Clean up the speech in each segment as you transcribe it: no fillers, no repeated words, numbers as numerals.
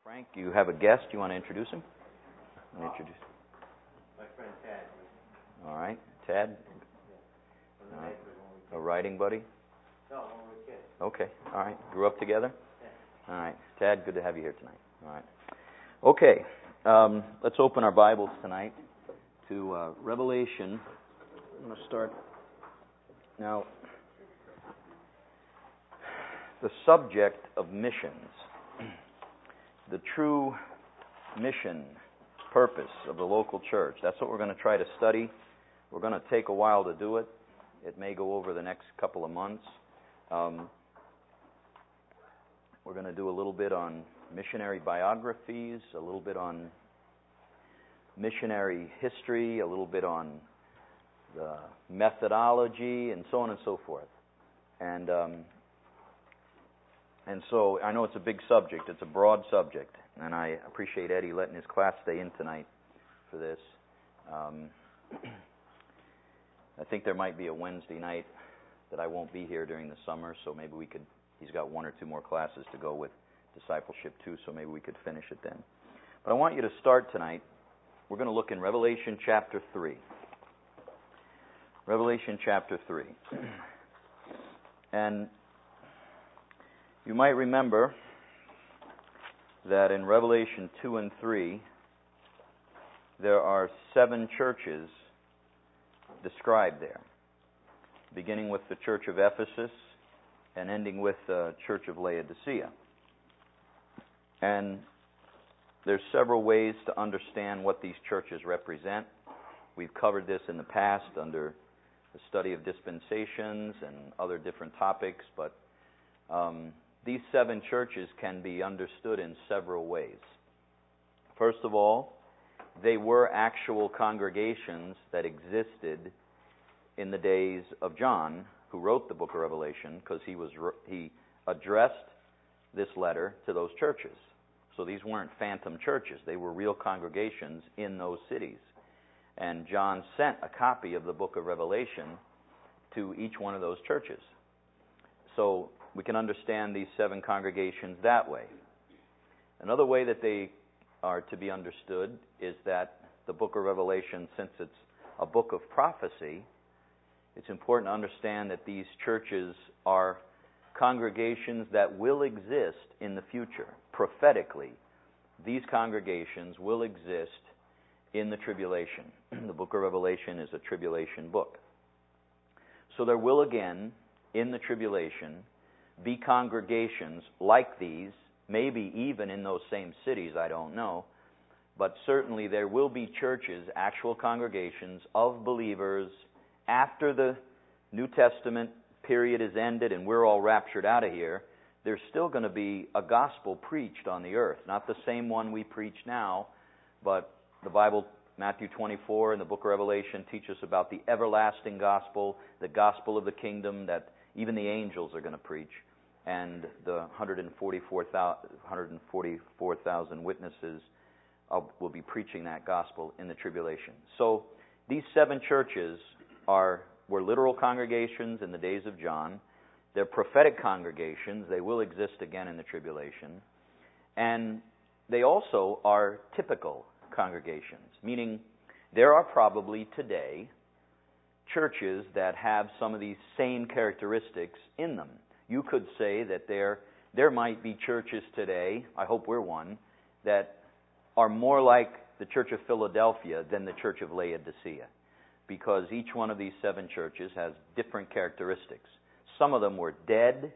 Frank, you have a guest. You want to introduce him? Introduce. My friend Tad. All right, Tad. A writing buddy. No, when we were kids. Okay. All right. Grew up together. Yeah. All right, Tad. Good to have you here tonight. All right. Okay. Let's open our Bibles tonight to Revelation. I'm going to start now. The subject of missions, the true mission, purpose of the local church. That's what we're going to try to study. We're going to take a while to do it. It may go over the next couple of months. We're going to do a little bit on missionary biographies, a little bit on missionary history, a little bit on the methodology, and so on and so forth. And so I know it's a big subject. It's a broad subject, and I appreciate Eddie letting his class stay in tonight for this. I think there might be a Wednesday night that I won't be here during the summer, so maybe we could. He's got one or two more classes to go with discipleship too, so maybe we could finish it then. But I want you to start tonight. We're going to look in Revelation chapter 3. Revelation chapter 3. And you might remember that in Revelation 2 and 3, there are 7 churches described there, beginning with the church of Ephesus and ending with the church of Laodicea. And there's several ways to understand what these churches represent. We've covered this in the past under the study of dispensations and other different topics, but these 7 churches can be understood in several ways. First of all, they were actual congregations that existed in the days of John, who wrote the book of Revelation, because he addressed this letter to those churches. So these weren't phantom churches. They were real congregations in those cities. And John sent a copy of the book of Revelation to each one of those churches. So we can understand these 7 congregations that way. Another way that they are to be understood is that the book of Revelation, since it's a book of prophecy, it's important to understand that these churches are congregations that will exist in the future. Prophetically, these congregations will exist in the tribulation. The book of Revelation is a tribulation book. So there will again, in the tribulation, be congregations like these, maybe even in those same cities, I don't know, but certainly there will be churches, actual congregations of believers after the New Testament period is ended and we're all raptured out of here. There's still going to be a gospel preached on the earth, not the same one we preach now, but the Bible, Matthew 24 and the book of Revelation teach us about the everlasting gospel, the gospel of the kingdom that even the angels are going to preach, and the 144,000 witnesses will be preaching that gospel in the tribulation. So these 7 churches were literal congregations in the days of John. They're prophetic congregations. They will exist again in the tribulation. And they also are typical congregations, meaning there are probably today churches that have some of these same characteristics in them. You could say that there might be churches today, I hope we're one, that are more like the Church of Philadelphia than the Church of Laodicea, because each one of these 7 churches has different characteristics. Some of them were dead,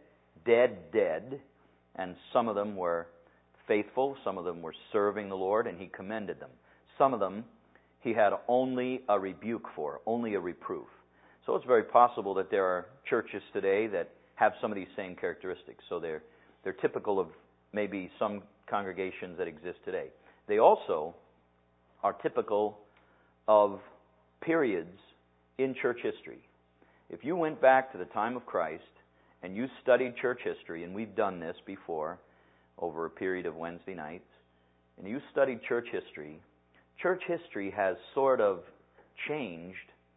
and some of them were faithful, some of them were serving the Lord, and He commended them. Some of them He had only a rebuke for, only a reproof. So it's very possible that there are churches today that have some of these same characteristics. So they're typical of maybe some congregations that exist today. They also are typical of periods in church history. If you went back to the time of Christ and you studied church history, and we've done this before over a period of Wednesday nights, and you studied church history has sort of changed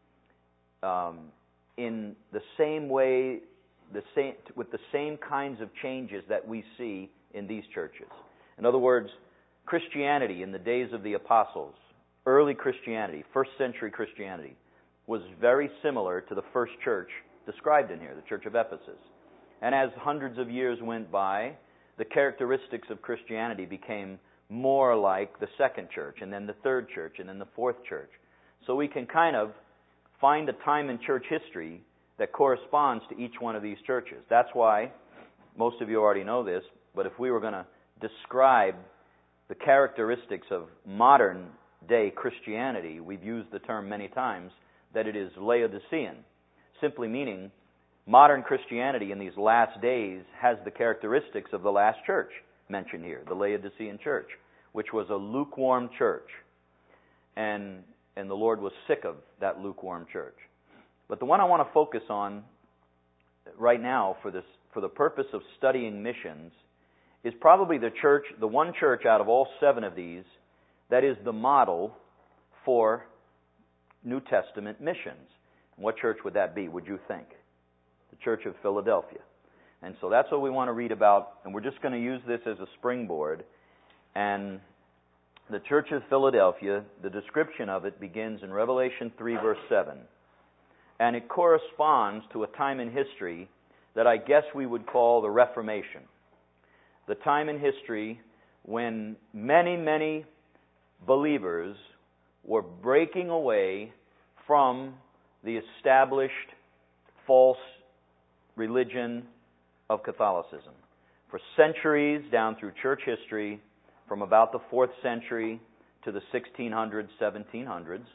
in the same way, with the same kinds of changes that we see in these churches. In other words, Christianity in the days of the apostles, early Christianity, first century Christianity, was very similar to the first church described in here, the Church of Ephesus. And as hundreds of years went by, the characteristics of Christianity became more like the second church, and then the third church, and then the fourth church. So we can kind of find a time in church history that corresponds to each one of these churches. That's why, most of you already know this, but if we were going to describe the characteristics of modern day Christianity, we've used the term many times, that it is Laodicean, simply meaning modern Christianity in these last days has the characteristics of the last church mentioned here, the Laodicean church, which was a lukewarm church. And the Lord was sick of that lukewarm church. But the one I want to focus on right now for the purpose of studying missions is probably the one church out of all 7 of these that is the model for New Testament missions. What church would that be, would you think? The Church of Philadelphia. And so that's what we want to read about, and we're just going to use this as a springboard. And the Church of Philadelphia, the description of it begins in Revelation 3, verse 7. And it corresponds to a time in history that I guess we would call the Reformation. The time in history when many, many believers were breaking away from the established false religion of Catholicism. For centuries, down through church history, from about the 4th century to the 1600s, 1700s,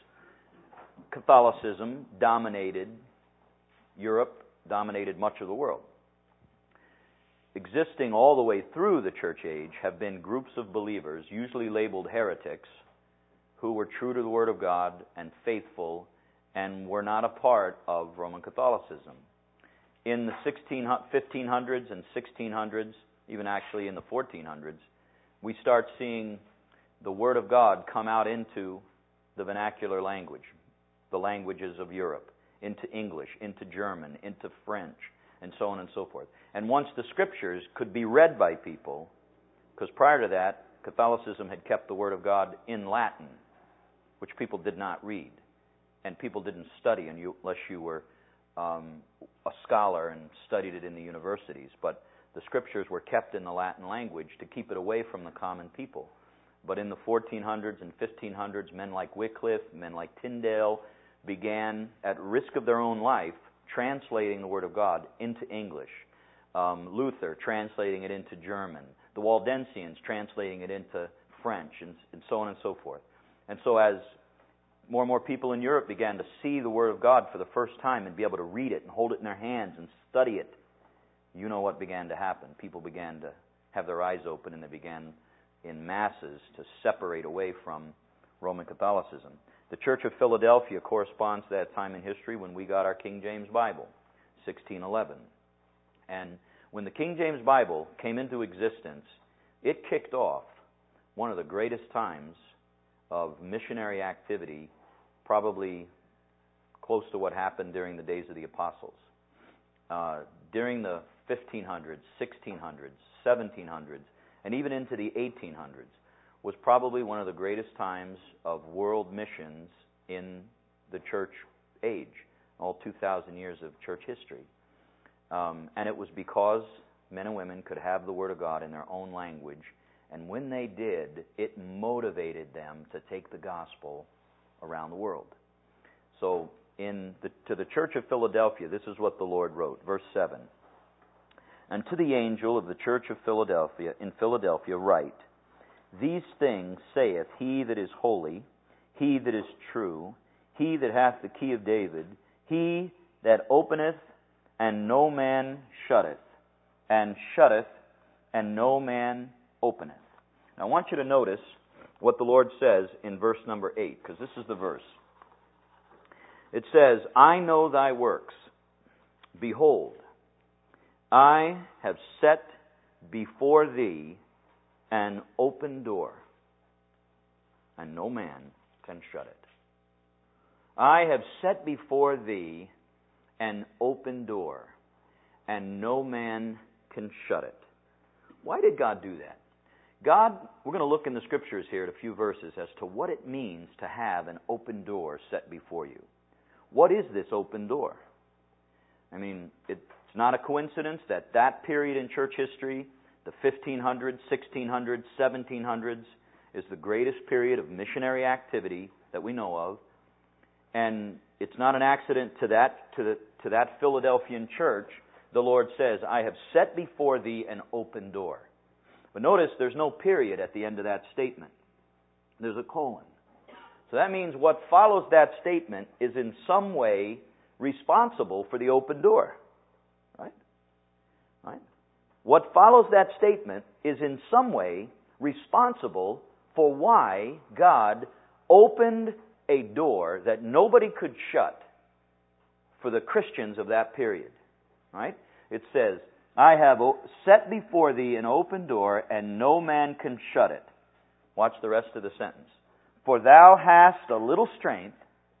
Catholicism dominated Europe, dominated much of the world. Existing all the way through the church age have been groups of believers, usually labeled heretics, who were true to the Word of God and faithful and were not a part of Roman Catholicism. In the 1500s and 1600s, even actually in the 1400s, we start seeing the Word of God come out into the vernacular language, the languages of Europe, into English, into German, into French, and so on and so forth. And once the Scriptures could be read by people, because prior to that, Catholicism had kept the Word of God in Latin, which people did not read, and people didn't study unless you were a scholar and studied it in the universities. But the Scriptures were kept in the Latin language to keep it away from the common people. But in the 1400s and 1500s, men like Wycliffe, men like Tyndale, began, at risk of their own life, translating the Word of God into English. Luther translating it into German. The Waldensians translating it into French, and so on and so forth. And so as more and more people in Europe began to see the Word of God for the first time and be able to read it and hold it in their hands and study it, you know what began to happen. People began to have their eyes open, and they began in masses to separate away from Roman Catholicism. The Church of Philadelphia corresponds to that time in history when we got our King James Bible, 1611. And when the King James Bible came into existence, it kicked off one of the greatest times of missionary activity, probably close to what happened during the days of the apostles. During the 1500s, 1600s, 1700s, and even into the 1800s, was probably one of the greatest times of world missions in the church age, all 2,000 years of church history. And it was because men and women could have the Word of God in their own language, and when they did, it motivated them to take the gospel around the world. So, to the Church of Philadelphia, this is what the Lord wrote, verse 7. And to the angel of the Church of Philadelphia, in Philadelphia, write, These things saith he that is holy, he that is true, he that hath the key of David, he that openeth, and no man shutteth, and shutteth, and no man openeth. Now I want you to notice what the Lord says in verse number 8, because this is the verse. It says, I know thy works. Behold, I have set before thee an open door, and no man can shut it. I have set before thee an open door, and no man can shut it. Why did God do that? God, we're going to look in the Scriptures here at a few verses as to what it means to have an open door set before you. What is this open door? I mean, it's not a coincidence that that period in church history, the 1500s, 1600s, 1700s, is the greatest period of missionary activity that we know of. And it's not an accident to that Philadelphian church. The Lord says, I have set before thee an open door. But notice there's no period at the end of that statement. There's a colon. So that means what follows that statement is in some way responsible for the open door. Right? Right? What follows that statement is in some way responsible for why God opened a door that nobody could shut for the Christians of that period. Right? It says, I have set before thee an open door, and no man can shut it. Watch the rest of the sentence. For thou hast a little strength.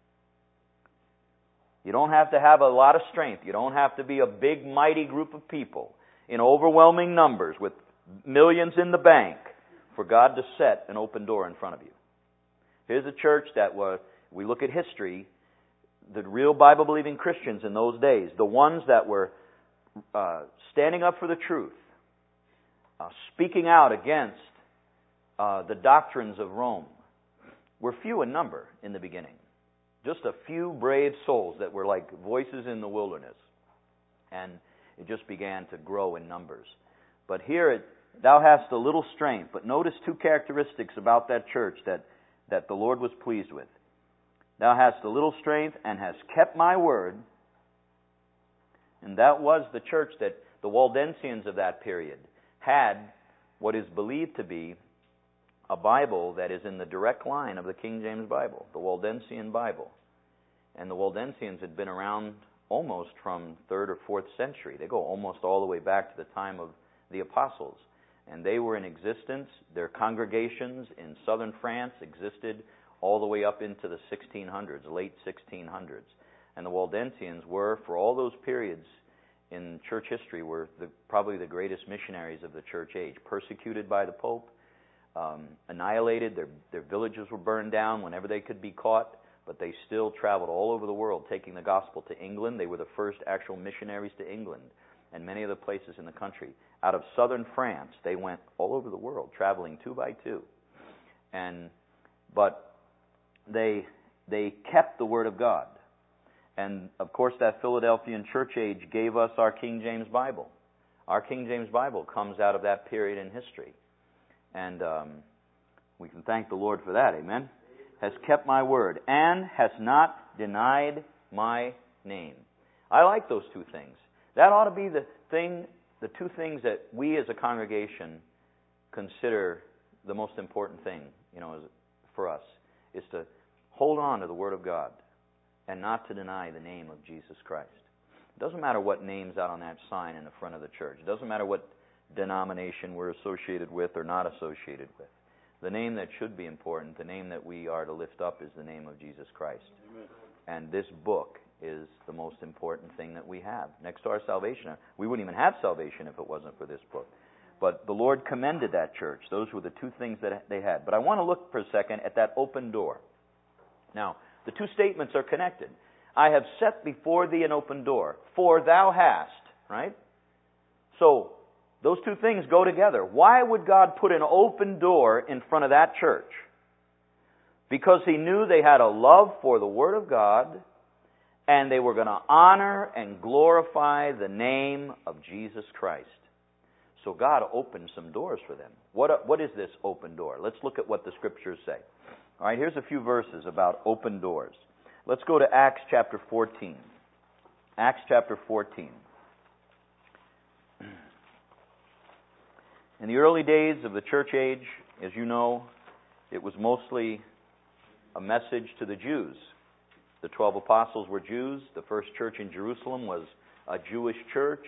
You don't have to have a lot of strength. You don't have to be a big, mighty group of people in overwhelming numbers with millions in the bank for God to set an open door in front of you. Here's a church that we look at history, the real Bible-believing Christians in those days, the ones that were standing up for the truth, speaking out against the doctrines of Rome, were few in number in the beginning. Just a few brave souls that were like voices in the wilderness. And it just began to grow in numbers. But here, thou hast a little strength. But notice two characteristics about that church that the Lord was pleased with. Thou hast a little strength and hast kept my word. And that was the church that the Waldensians of that period had what is believed to be a Bible that is in the direct line of the King James Bible, the Waldensian Bible. And the Waldensians had been around almost from 3rd or 4th century. They go almost all the way back to the time of the apostles. And they were in existence. Their congregations in southern France existed all the way up into the 1600s, late 1600s. And the Waldensians were, for all those periods in church history, were probably the greatest missionaries of the church age. Persecuted by the Pope, annihilated, their villages were burned down whenever they could be caught, but they still traveled all over the world taking the gospel to England. They were the first actual missionaries to England and many other places in the country. Out of southern France, they went all over the world, traveling 2 by 2. But they kept the Word of God. And, of course, that Philadelphian church age gave us our King James Bible. Our King James Bible comes out of that period in history. And we can thank the Lord for that, amen? Has kept my word, and has not denied my name. I like those two things. That ought to be the two things that we as a congregation consider the most important thing, for us, is to hold on to the Word of God and not to deny the name of Jesus Christ. It doesn't matter what name's out on that sign in the front of the church. It doesn't matter what denomination we're associated with or not associated with. The name that should be important, the name that we are to lift up, is the name of Jesus Christ. Amen. And this book is the most important thing that we have. Next to our salvation. We wouldn't even have salvation if it wasn't for this book. But the Lord commended that church. Those were the two things that they had. But I want to look for a second at that open door. Now, the two statements are connected. I have set before thee an open door, for thou hast, right? So, those two things go together. Why would God put an open door in front of that church? Because He knew they had a love for the Word of God, and they were going to honor and glorify the name of Jesus Christ. So God opened some doors for them. What is this open door? Let's look at what the Scriptures say. All right, here's a few verses about open doors. Let's go to Acts chapter 14. Acts chapter 14. In the early days of the church age, as you know, it was mostly a message to the Jews. The 12 apostles were Jews. The first church in Jerusalem was a Jewish church.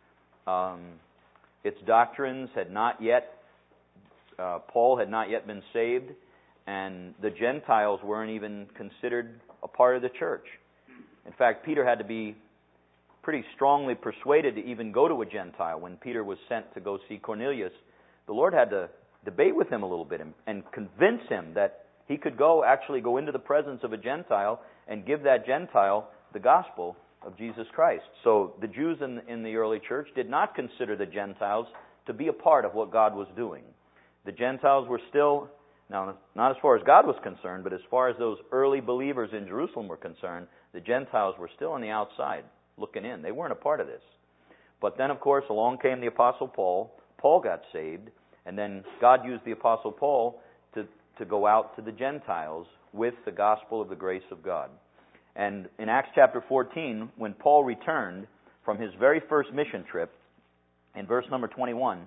Its doctrines had not yet, Paul had not yet been saved, and the Gentiles weren't even considered a part of the church. In fact, Peter had to be pretty strongly persuaded to even go to a Gentile. When Peter was sent to go see Cornelius, the Lord had to debate with him a little bit and convince him that he could actually go into the presence of a Gentile and give that Gentile the gospel of Jesus Christ. So the Jews in the early church did not consider the Gentiles to be a part of what God was doing. The Gentiles were still, now not as far as God was concerned, but as far as those early believers in Jerusalem were concerned, the Gentiles were still on the outside looking in. They weren't a part of this. But then, of course, along came the Apostle Paul. Paul got saved, and then God used the Apostle Paul to go out to the Gentiles with the gospel of the grace of God. And in Acts chapter 14, when Paul returned from his very first mission trip, in verse number 21,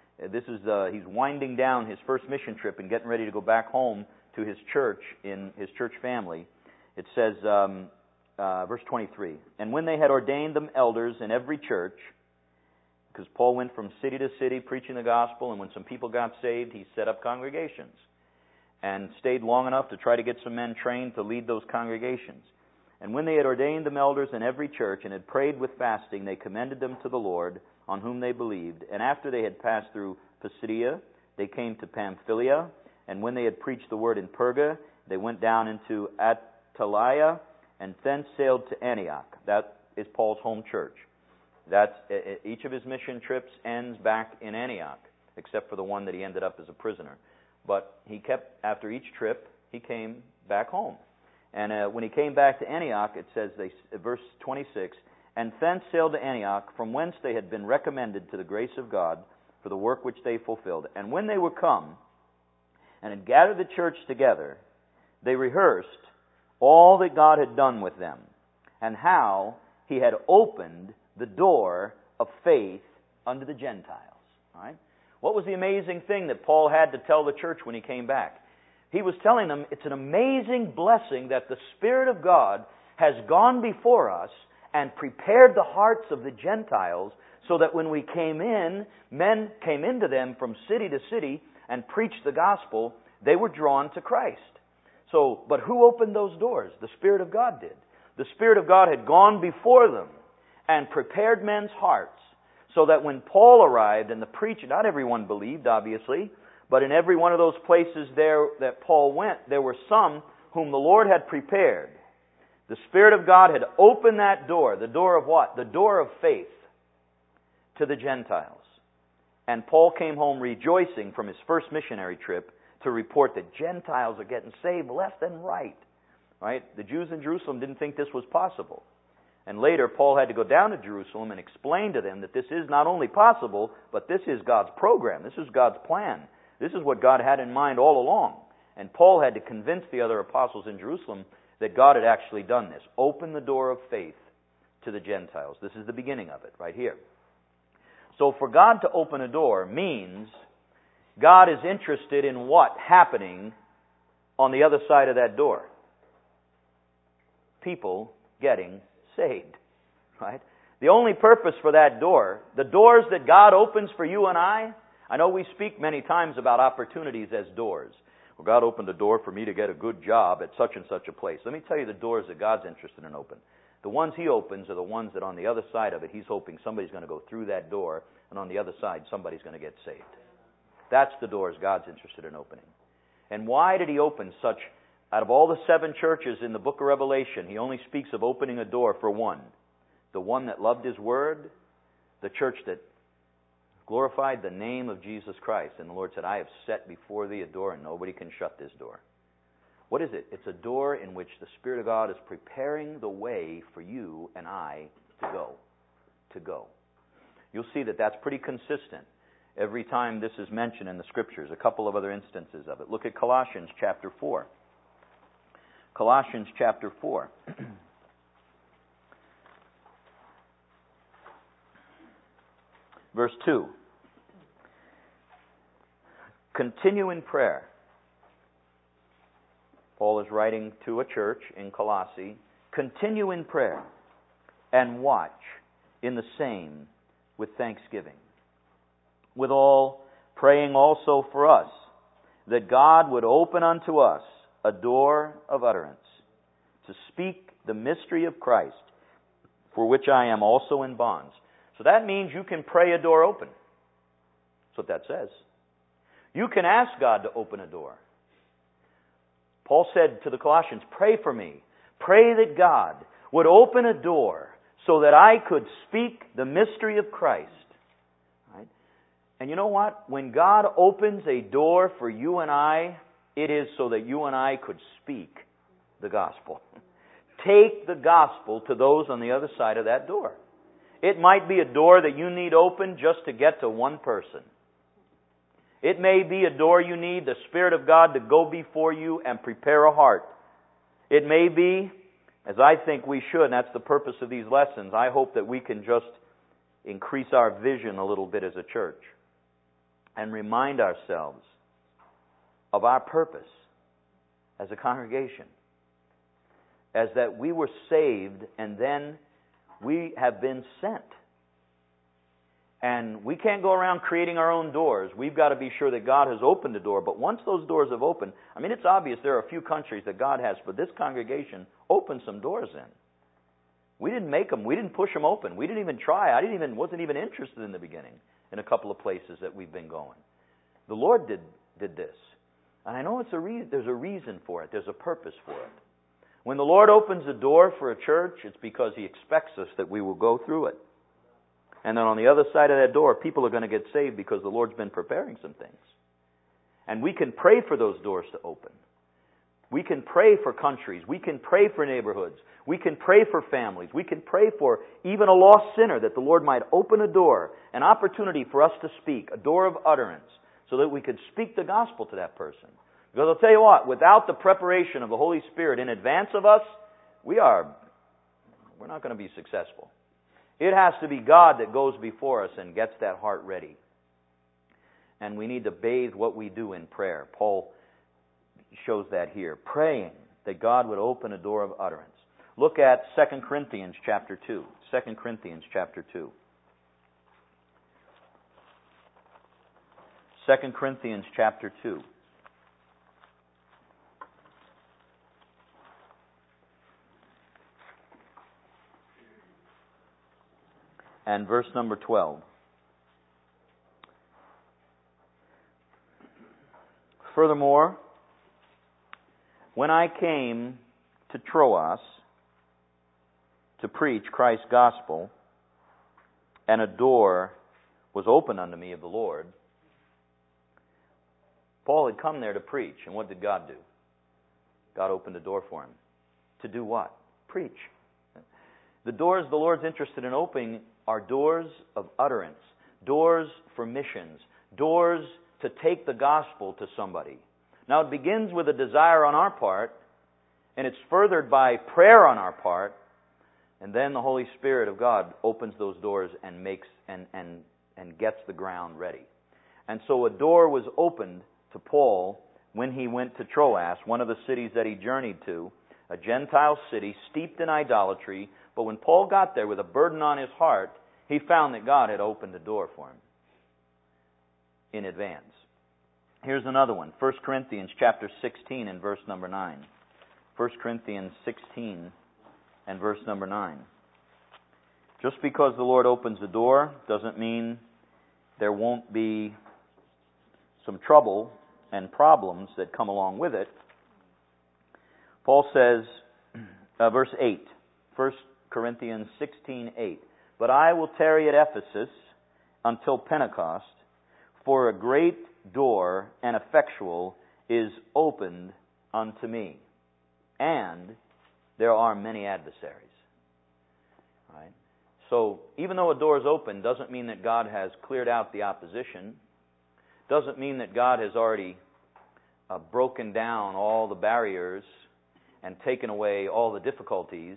he's winding down his first mission trip and getting ready to go back home to his church, in his church family. It says, verse 23, "And when they had ordained them elders in every church," because Paul went from city to city preaching the gospel, and when some people got saved, he set up congregations and stayed long enough to try to get some men trained to lead those congregations. "And when they had ordained them elders in every church and had prayed with fasting, they commended them to the Lord, on whom they believed. And after they had passed through Pisidia, they came to Pamphylia. And when they had preached the word in Perga, they went down into Attalia and thence sailed to Antioch." That is Paul's home church. Each of his mission trips ends back in Antioch, except for the one that he ended up as a prisoner. But after each trip, he came back home. And when he came back to Antioch, it says, verse 26, "And thence sailed to Antioch, from whence they had been recommended to the grace of God for the work which they fulfilled. And when they were come and had gathered the church together, they rehearsed all that God had done with them, and how He had opened the door of faith unto the Gentiles." All right? What was the amazing thing that Paul had to tell the church when he came back? He was telling them it's an amazing blessing that the Spirit of God has gone before us and prepared the hearts of the Gentiles so that when we came in, men came into them from city to city and preached the gospel, they were drawn to Christ. But who opened those doors? The Spirit of God did. The Spirit of God had gone before them and prepared men's hearts so that when Paul arrived and the preaching, not everyone believed, obviously, but in every one of those places there that Paul went, there were some whom the Lord had prepared. The Spirit of God had opened that door. The door of what? The door of faith to the Gentiles. And Paul came home rejoicing from his first missionary trip to report that Gentiles are getting saved left and right. Right? The Jews in Jerusalem didn't think this was possible. And later, Paul had to go down to Jerusalem and explain to them that this is not only possible, but this is God's program. This is God's plan. This is what God had in mind all along. And Paul had to convince the other apostles in Jerusalem that God had actually done this. Open the door of faith to the Gentiles. This is the beginning of it, right here. So for God to open a door means God is interested in what happening on the other side of that door. People getting saved, right? The only purpose for that door, the doors that God opens for you and I know we speak many times about opportunities as doors. Well, God opened a door for me to get a good job at such and such a place. Let me tell you the doors that God's interested in open. The ones He opens are the ones that on the other side of it, He's hoping somebody's going to go through that door, and on the other side, somebody's going to get saved. That's the doors God's interested in opening. And why did He open such? Out of all the 7 churches in the book of Revelation, He only speaks of opening a door for one. The one that loved His word, the church that glorified the name of Jesus Christ. And the Lord said, "I have set before thee a door, and nobody can shut this door." What is it? It's a door in which the Spirit of God is preparing the way for you and I to go. To go. You'll see that that's pretty consistent every time this is mentioned in the Scriptures. A couple of other instances of it. Look at Colossians chapter 4. Colossians chapter 4. Verse 2. Continue in prayer. Paul is writing to a church in Colossae. Continue in prayer and watch in the same with thanksgiving. Withal, praying also for us, that God would open unto us a door of utterance, to speak the mystery of Christ, for which I am also in bonds. So that means you can pray a door open. That's what that says. You can ask God to open a door. Paul said to the Colossians, pray for me. Pray that God would open a door so that I could speak the mystery of Christ. Right? And you know what? When God opens a door for you and I, it is so that you and I could speak the gospel. Take the gospel to those on the other side of that door. It might be a door that you need open just to get to one person. It may be a door you need the Spirit of God to go before you and prepare a heart. It may be, as I think we should, and that's the purpose of these lessons, I hope that we can just increase our vision a little bit as a church and remind ourselves of our purpose as a congregation. As that we were saved and then we have been sent. And we can't go around creating our own doors. We've got to be sure that God has opened a door. But once those doors have opened, I mean, it's obvious there are a few countries that God has, but this congregation opened some doors in. We didn't make them. We didn't push them open. We didn't even try. I wasn't even interested in the beginning in a couple of places that we've been going. The Lord did this. And I know there's a reason for it. There's a purpose for it. When the Lord opens a door for a church, it's because He expects us that we will go through it. And then on the other side of that door, people are going to get saved because the Lord's been preparing some things. And we can pray for those doors to open. We can pray for countries. We can pray for neighborhoods. We can pray for families. We can pray for even a lost sinner that the Lord might open a door, an opportunity for us to speak, a door of utterance, so that we could speak the gospel to that person. Because I'll tell you what, without the preparation of the Holy Spirit in advance of us, we're not going to be successful. It has to be God that goes before us and gets that heart ready. And we need to bathe what we do in prayer. Paul shows that here. Praying that God would open a door of utterance. Look at 2 Corinthians chapter 2. 2 Corinthians chapter 2. 2 Corinthians chapter 2. And verse number 12. Furthermore, when I came to Troas to preach Christ's gospel, and a door was opened unto me of the Lord, Paul had come there to preach. And what did God do? God opened a door for him. To do what? Preach. The doors the Lord's interested in opening are doors of utterance, doors for missions, doors to take the gospel to somebody. Now it begins with a desire on our part, and it's furthered by prayer on our part, and then the Holy Spirit of God opens those doors and makes and gets the ground ready. And so a door was opened to Paul when he went to Troas, one of the cities that he journeyed to, a Gentile city steeped in idolatry. But when Paul got there with a burden on his heart, he found that God had opened a door for him in advance. Here's another one, 1 Corinthians chapter 16 and verse number 9. 1 Corinthians 16 and verse number 9. Just because the Lord opens the door doesn't mean there won't be some trouble and problems that come along with it. Paul says, verse 8, 1 Corinthians 16:8. But I will tarry at Ephesus until Pentecost, for a great door and effectual is opened unto me, and there are many adversaries. Right? So even though a door is open, doesn't mean that God has cleared out the opposition. Doesn't mean that God has already broken down all the barriers and taken away all the difficulties.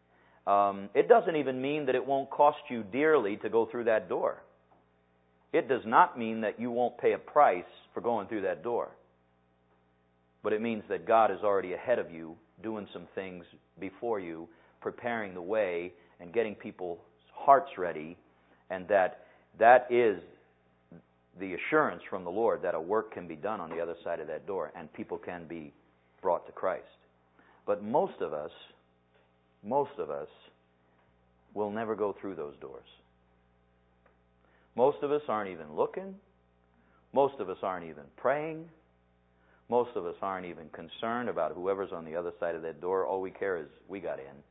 It doesn't even mean that it won't cost you dearly to go through that door. It does not mean that you won't pay a price for going through that door. But it means that God is already ahead of you, doing some things before you, preparing the way and getting people's hearts ready, and that is the assurance from the Lord that a work can be done on the other side of that door and people can be brought to Christ. But most of us will never go through those doors. Most of us aren't even looking. Most of us aren't even praying. Most of us aren't even concerned about whoever's on the other side of that door. All we care is we got in.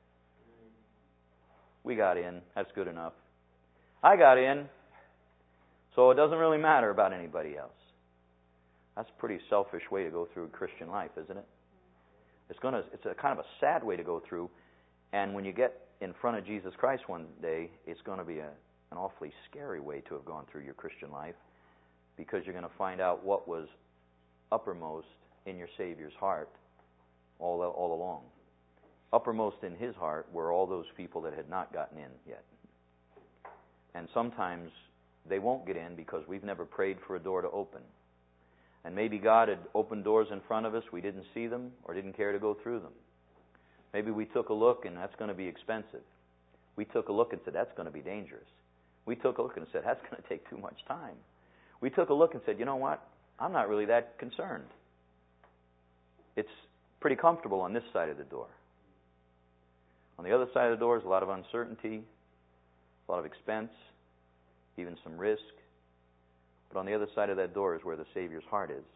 We got in. That's good enough. I got in. So it doesn't really matter about anybody else. That's a pretty selfish way to go through Christian life, isn't it? It's a kind of a sad way to go through. And when you get in front of Jesus Christ one day, it's going to be an awfully scary way to have gone through your Christian life, because you're going to find out what was uppermost in your Savior's heart all along. Uppermost in His heart were all those people that had not gotten in yet. And sometimes they won't get in because we've never prayed for a door to open. And maybe God had opened doors in front of us, we didn't see them or didn't care to go through them. Maybe we took a look and that's going to be expensive. We took a look and said, that's going to be dangerous. We took a look and said, that's going to take too much time. We took a look and said, you know what? I'm not really that concerned. It's pretty comfortable on this side of the door. On the other side of the door is a lot of uncertainty, a lot of expense, even some risk. But on the other side of that door is where the Savior's heart is.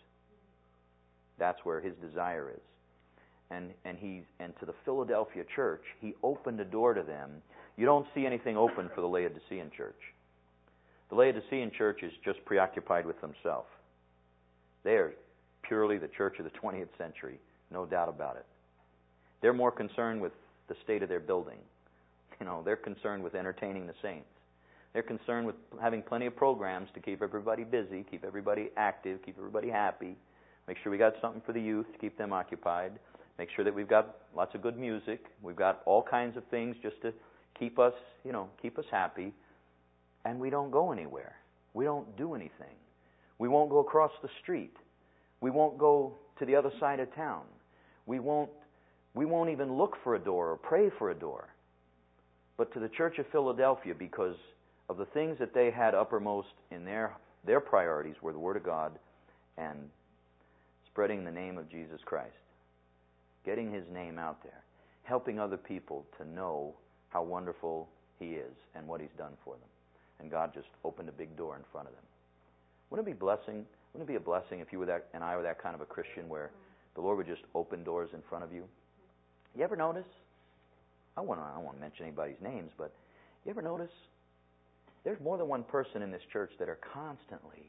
That's where His desire is. And to the Philadelphia church, He opened a door to them. You don't see anything open for the Laodicean church. The Laodicean church is just preoccupied with themselves. They are purely the church of the 20th century, no doubt about it. They're more concerned with the state of their building. They're concerned with entertaining the saints. They're concerned with having plenty of programs to keep everybody busy, keep everybody active, keep everybody happy. Make sure we got something for the youth to keep them occupied. Make sure that we've got lots of good music. We've got all kinds of things just to keep us happy. And we don't go anywhere. We don't do anything. We won't go across the street. We won't go to the other side of town. We won't even look for a door or pray for a door. But to the Church of Philadelphia, because of the things that they had uppermost in their priorities were the Word of God and spreading the name of Jesus Christ, getting His name out there, helping other people to know how wonderful He is and what He's done for them. And God just opened a big door in front of them. Wouldn't it be a blessing if you were that and I were that kind of a Christian where the Lord would just open doors in front of you? You ever notice? I don't want to mention anybody's names, but you ever notice there's more than one person in this church that are constantly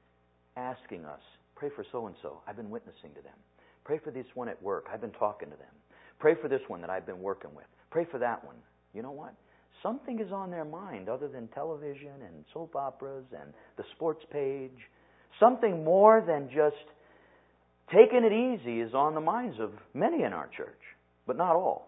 asking us, pray for so-and-so, I've been witnessing to them. Pray for this one at work, I've been talking to them. Pray for this one that I've been working with. Pray for that one. You know what? Something is on their mind other than television and soap operas and the sports page. Something more than just taking it easy is on the minds of many in our church, but not all.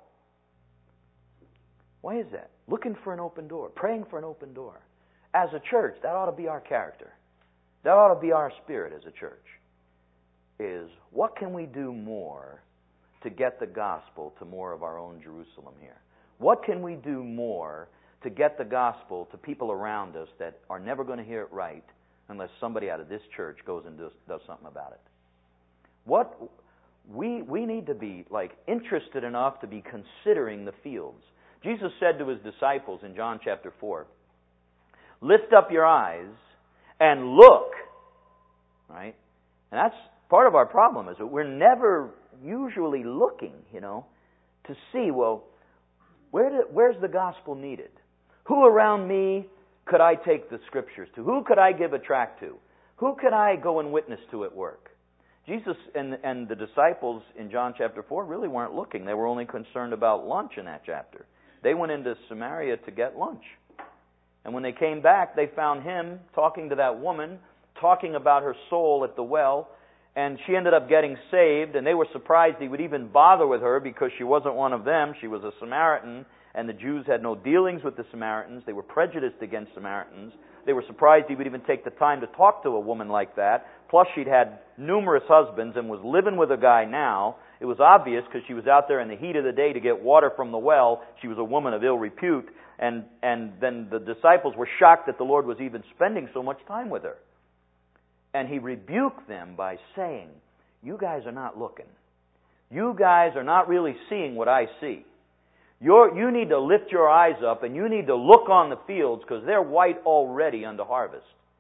Why is that? Looking for an open door, praying for an open door. As a church, that ought to be our character. That ought to be our spirit as a church. Is what can we do more to get the gospel to more of our own Jerusalem here? What can we do more to get the gospel to people around us that are never going to hear it right unless somebody out of this church goes and does something about it? What we need to be interested enough to be considering the fields. Jesus said to His disciples in John chapter 4, lift up your eyes and look. Right? And that's part of our problem, is that we're never usually looking, to see, where's the gospel needed? Who around me could I take the Scriptures to? Who could I give a tract to? Who could I go and witness to at work? Jesus and the disciples in John chapter 4 really weren't looking. They were only concerned about lunch in that chapter. They went into Samaria to get lunch. And when they came back, they found Him talking to that woman, talking about her soul at the well, and she ended up getting saved, and they were surprised He would even bother with her because she wasn't one of them. She was a Samaritan, and the Jews had no dealings with the Samaritans. They were prejudiced against Samaritans. They were surprised He would even take the time to talk to a woman like that. Plus, she'd had numerous husbands and was living with a guy now. It was obvious because she was out there in the heat of the day to get water from the well. She was a woman of ill repute. And then the disciples were shocked that the Lord was even spending so much time with her. And He rebuked them by saying, you guys are not looking. You guys are not really seeing what I see. You need to lift your eyes up and you need to look on the fields because they're white already unto harvest.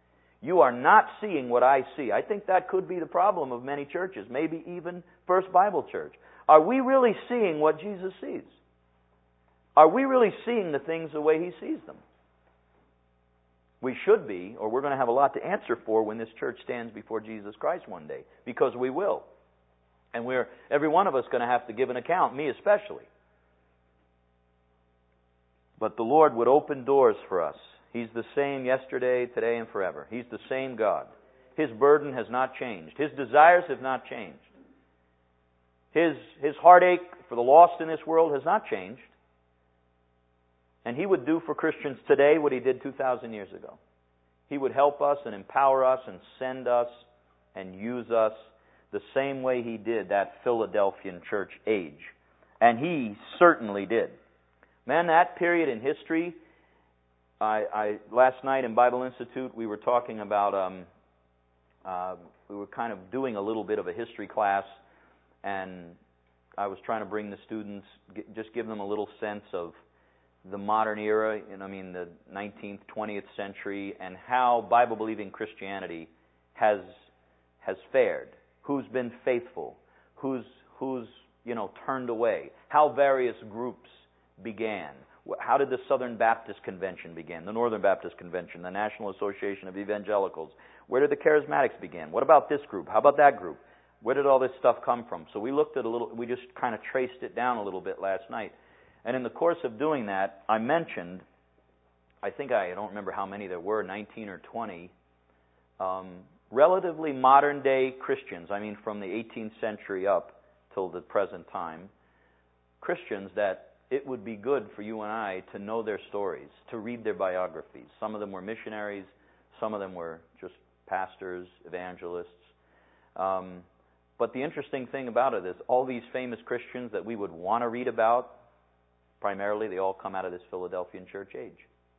You are not seeing what I see. I think that could be the problem of many churches, maybe even First Bible Church. Are we really seeing what Jesus sees? Are we really seeing the things the way He sees them? We should be, or we're going to have a lot to answer for when this church stands before Jesus Christ one day, because we will. And every one of us going to have to give an account, me especially. But the Lord would open doors for us. He's the same yesterday, today, and forever. He's the same God. His burden has not changed. His desires have not changed. His heartache for the lost in this world has not changed. And He would do for Christians today what He did 2,000 years ago. He would help us and empower us and send us and use us the same way He did that Philadelphian church age. And He certainly did. Man, that period in history, last night in Bible Institute we were talking about, we were kind of doing a little bit of a history class, and I was trying to bring the students, just give them a little sense of the modern era, the 19th, 20th century, and how Bible-believing Christianity has fared. Who's been faithful? Who's turned away? How various groups began. How did the Southern Baptist Convention begin? The Northern Baptist Convention, the National Association of Evangelicals. Where did the Charismatics begin? What about this group? How about that group? Where did all this stuff come from? So we looked at we just kind of traced it down a little bit last night. And in the course of doing that, I mentioned, I don't remember how many there were, 19 or 20, relatively modern day Christians, from the 18th century up till the present time, Christians that it would be good for you and I to know their stories, to read their biographies. Some of them were missionaries, some of them were just pastors, evangelists. But the interesting thing about it is all these famous Christians that we would want to read about, primarily they all come out of this Philadelphian church age.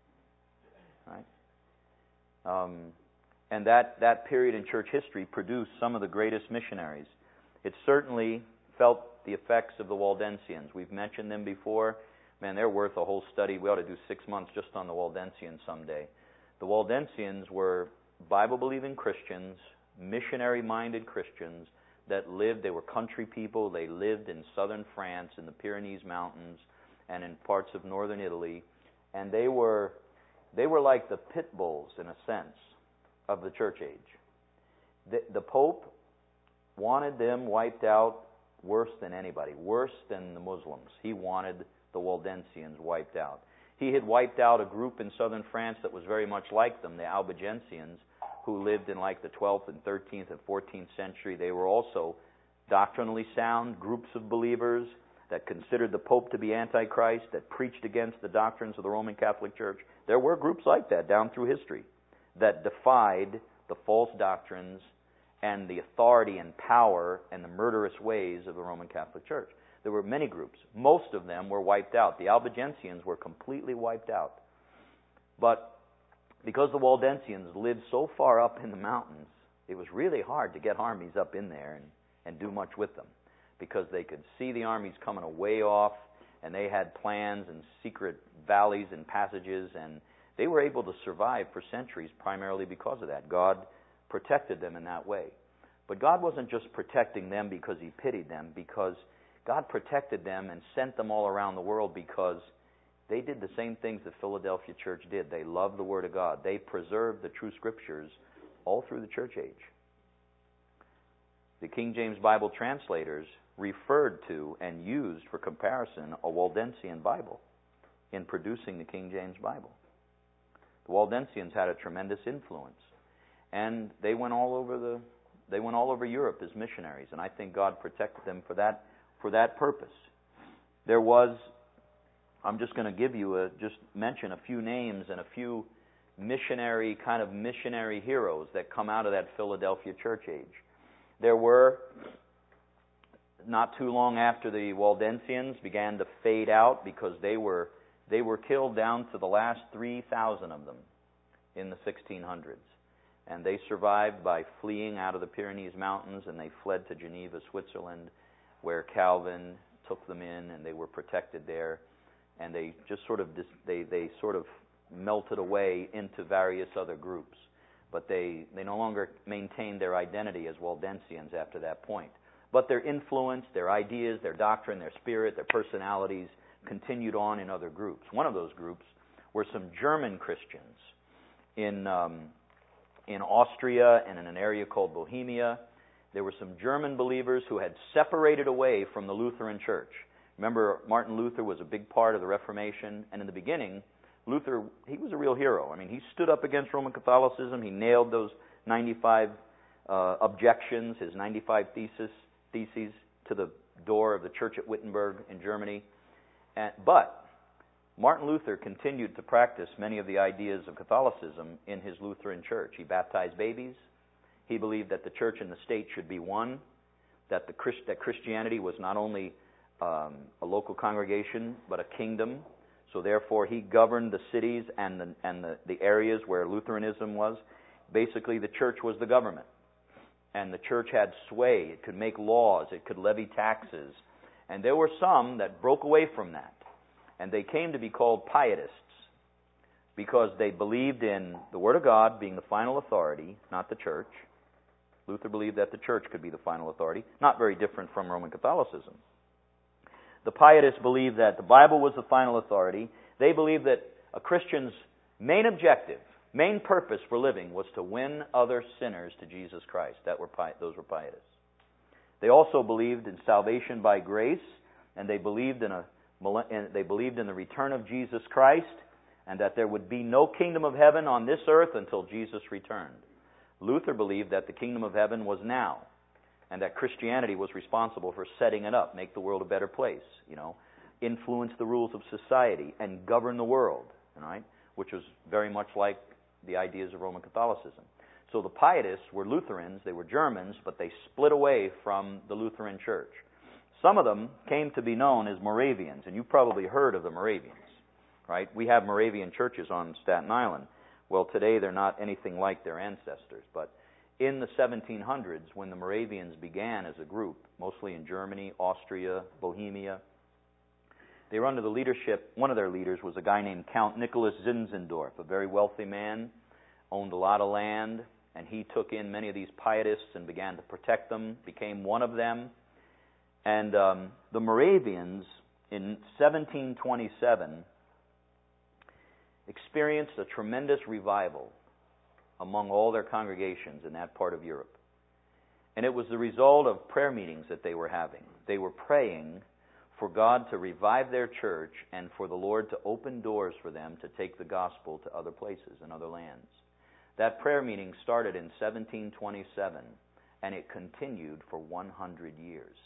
Right? And that period in church history produced some of the greatest missionaries. It certainly felt the effects of the Waldensians. We've mentioned them before. Man, they're worth a whole study. We ought to do 6 months just on the Waldensians someday. The Waldensians were Bible-believing Christians, missionary-minded Christians that lived. They were country people. They lived in southern France, in the Pyrenees Mountains, and in parts of northern Italy. And they were like the pit bulls, in a sense, of the church age. The Pope wanted them wiped out worse than anybody, worse than the Muslims. He wanted the Waldensians wiped out. He had wiped out a group in southern France that was very much like them, the Albigensians, who lived in like the 12th and 13th and 14th century. They were also doctrinally sound groups of believers that considered the Pope to be Antichrist, that preached against the doctrines of the Roman Catholic Church. There were groups like that down through history that defied the false doctrines and the authority and power and the murderous ways of the Roman Catholic Church. There were many groups. Most of them were wiped out. The Albigensians were completely wiped out. But because the Waldensians lived so far up in the mountains, it was really hard to get armies up in there and do much with them, because they could see the armies coming a way off, and they had plans and secret valleys and passages, and they were able to survive for centuries primarily because of that. God protected them in that way. But God wasn't just protecting them because He pitied them, because God protected them and sent them all around the world because they did the same things the Philadelphia church did. They loved the Word of God. They preserved the true Scriptures all through the church age. The King James Bible translators referred to and used for comparison a Waldensian Bible in producing the King James Bible. The Waldensians had a tremendous influence. And they went all over Europe as missionaries, and I think God protected them for that purpose. There was, I'm just going to give you just mention a few names and a few missionary heroes that come out of that Philadelphia church age. There were, not too long after the Waldensians began to fade out, because they were killed down to the last 3,000 of them in the 1600s. And they survived by fleeing out of the Pyrenees Mountains, and they fled to Geneva, Switzerland, where Calvin took them in, and they were protected there. And they just sort of melted away into various other groups. but they no longer maintained their identity as Waldensians after that point. But their influence, their ideas, their doctrine, their spirit, their personalities continued on in other groups. One of those groups were some German Christians in Austria and in an area called Bohemia. There were some German believers who had separated away from the Lutheran Church. Remember, Martin Luther was a big part of the Reformation, and in the beginning, Luther, he was a real hero. I mean, he stood up against Roman Catholicism. He nailed those 95 objections, his 95 theses to the door of the church at Wittenberg in Germany. But Martin Luther continued to practice many of the ideas of Catholicism in his Lutheran church. He baptized babies. He believed that the church and the state should be one, that Christianity was not only a local congregation, but a kingdom. So therefore, he governed the cities and the areas where Lutheranism was. Basically, the church was the government. And the church had sway. It could make laws. It could levy taxes. And there were some that broke away from that. And they came to be called pietists because they believed in the Word of God being the final authority, not the church. Luther believed that the church could be the final authority, not very different from Roman Catholicism. The pietists believed that the Bible was the final authority. They believed that a Christian's main objective, main purpose for living was to win other sinners to Jesus Christ. Those were pietists. They also believed in salvation by grace, and they believed in the return of Jesus Christ, and that there would be no kingdom of heaven on this earth until Jesus returned. Luther believed that the kingdom of heaven was now, and that Christianity was responsible for setting it up, make the world a better place, influence the rules of society and govern the world, right? Which was very much like the ideas of Roman Catholicism. So the pietists were Lutherans, they were Germans, but they split away from the Lutheran Church. Some of them came to be known as Moravians, and you've probably heard of the Moravians, right? We have Moravian churches on Staten Island. Well, today they're not anything like their ancestors, but in the 1700s, when the Moravians began as a group, mostly in Germany, Austria, Bohemia, they were under the leadership, one of their leaders was a guy named Count Nicholas Zinzendorf, a very wealthy man, owned a lot of land, and he took in many of these pietists and began to protect them, became one of them. And the Moravians, in 1727, experienced a tremendous revival among all their congregations in that part of Europe. And it was the result of prayer meetings that they were having. They were praying for God to revive their church and for the Lord to open doors for them to take the gospel to other places and other lands. That prayer meeting started in 1727, and it continued for 100 years.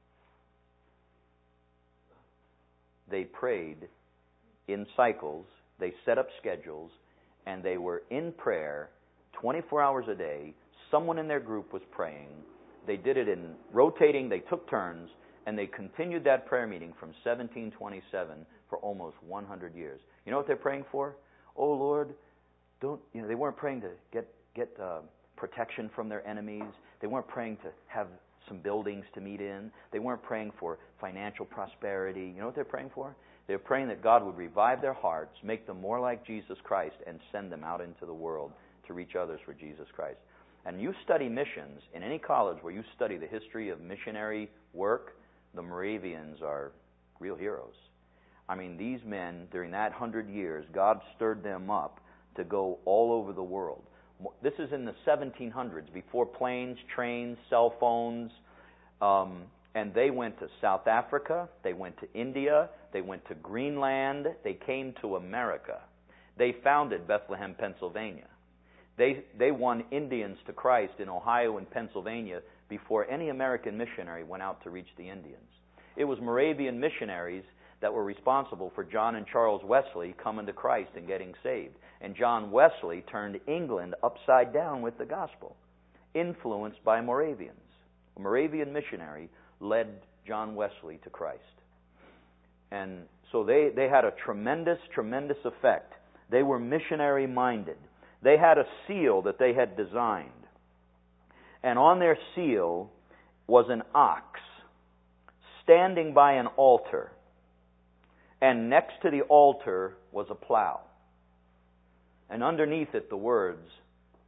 They prayed in cycles, they set up schedules, and they were in prayer 24 hours a day. Someone in their group was praying. They did it in rotating, they took turns, and they continued that prayer meeting from 1727 for almost 100 years. You know what they're praying for? Oh Lord, they weren't praying to get protection from their enemies. They weren't praying to have some buildings to meet in. They weren't praying for financial prosperity. You know what they're praying for? They're praying that God would revive their hearts, make them more like Jesus Christ, and send them out into the world to reach others for Jesus Christ. And you study missions in any college where you study the history of missionary work, the Moravians are real heroes. I mean, these men, during that 100 years, God stirred them up to go all over the world. This is in the 1700s, before planes, trains, cell phones, and they went to South Africa, they went to India, they went to Greenland, they came to America. They founded Bethlehem, Pennsylvania. They won Indians to Christ in Ohio and Pennsylvania before any American missionary went out to reach the Indians. It was Moravian missionaries that were responsible for John and Charles Wesley coming to Christ and getting saved. And John Wesley turned England upside down with the gospel, influenced by Moravians. A Moravian missionary led John Wesley to Christ. And so they had a tremendous, tremendous effect. They were missionary-minded. They had a seal that they had designed. And on their seal was an ox standing by an altar. And next to the altar was a plow. And underneath it the words,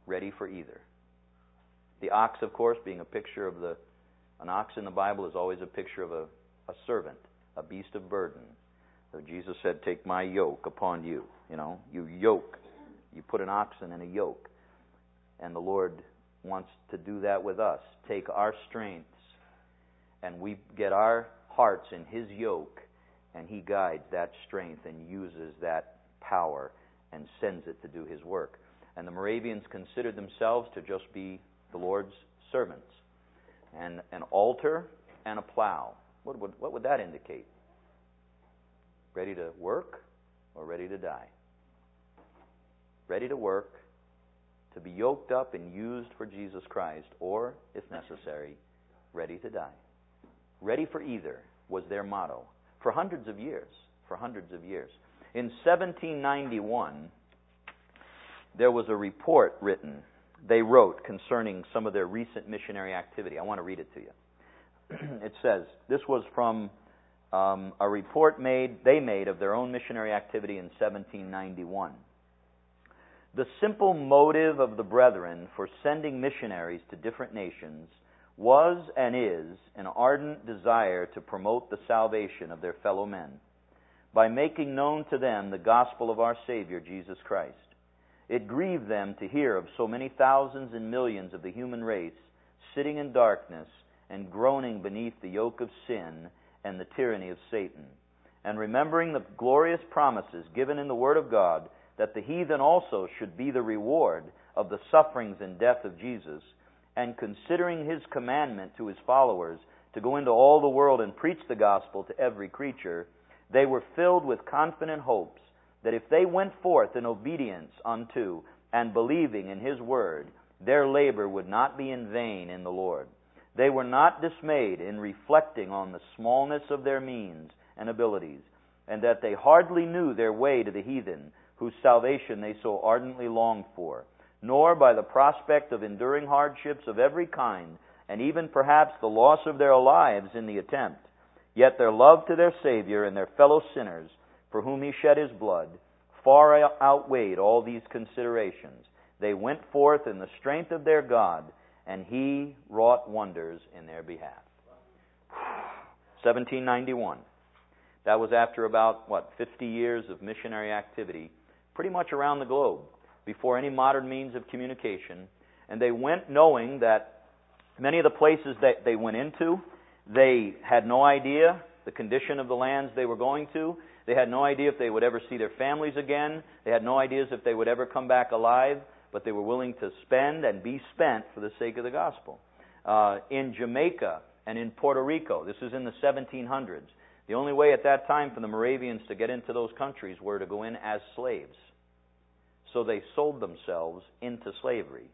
ready for either. The ox, of course, being a picture of an ox in the Bible is always a picture of a servant, a beast of burden. So Jesus said, take my yoke upon you. You yoke. You put an oxen in a yoke. And the Lord wants to do that with us. Take our strengths and we get our hearts in His yoke, and He guides that strength and uses that power and sends it to do His work. And the Moravians considered themselves to just be the Lord's servants. And an altar and a plow. What would that indicate? Ready to work or ready to die? Ready to work, to be yoked up and used for Jesus Christ, or, if necessary, ready to die. Ready for either was their motto for hundreds of years. In 1791, there was a report they wrote concerning some of their recent missionary activity. I want to read it to you. It says, this was from a report they made of their own missionary activity in 1791. The simple motive of the brethren for sending missionaries to different nations was and is an ardent desire to promote the salvation of their fellow men by making known to them the gospel of our Savior, Jesus Christ. It grieved them to hear of so many thousands and millions of the human race sitting in darkness and groaning beneath the yoke of sin and the tyranny of Satan. And remembering the glorious promises given in the Word of God that the heathen also should be the reward of the sufferings and death of Jesus, and considering His commandment to His followers to go into all the world and preach the gospel to every creature, they were filled with confident hopes that if they went forth in obedience unto and believing in His word, their labor would not be in vain in the Lord. They were not dismayed in reflecting on the smallness of their means and abilities, and that they hardly knew their way to the heathen, whose salvation they so ardently longed for, nor by the prospect of enduring hardships of every kind, and even perhaps the loss of their lives in the attempt. Yet their love to their Savior and their fellow sinners, for whom He shed His blood, far outweighed all these considerations. They went forth in the strength of their God, and He wrought wonders in their behalf. 1791. That was after about, 50 years of missionary activity, pretty much around the globe, before any modern means of communication. And they went knowing that many of the places that they went into, they had no idea the condition of the lands they were going to. They had no idea if they would ever see their families again. They had no ideas if they would ever come back alive, but they were willing to spend and be spent for the sake of the gospel. In Jamaica and in Puerto Rico, this is in the 1700s, the only way at that time for the Moravians to get into those countries were to go in as slaves. So they sold themselves into slavery.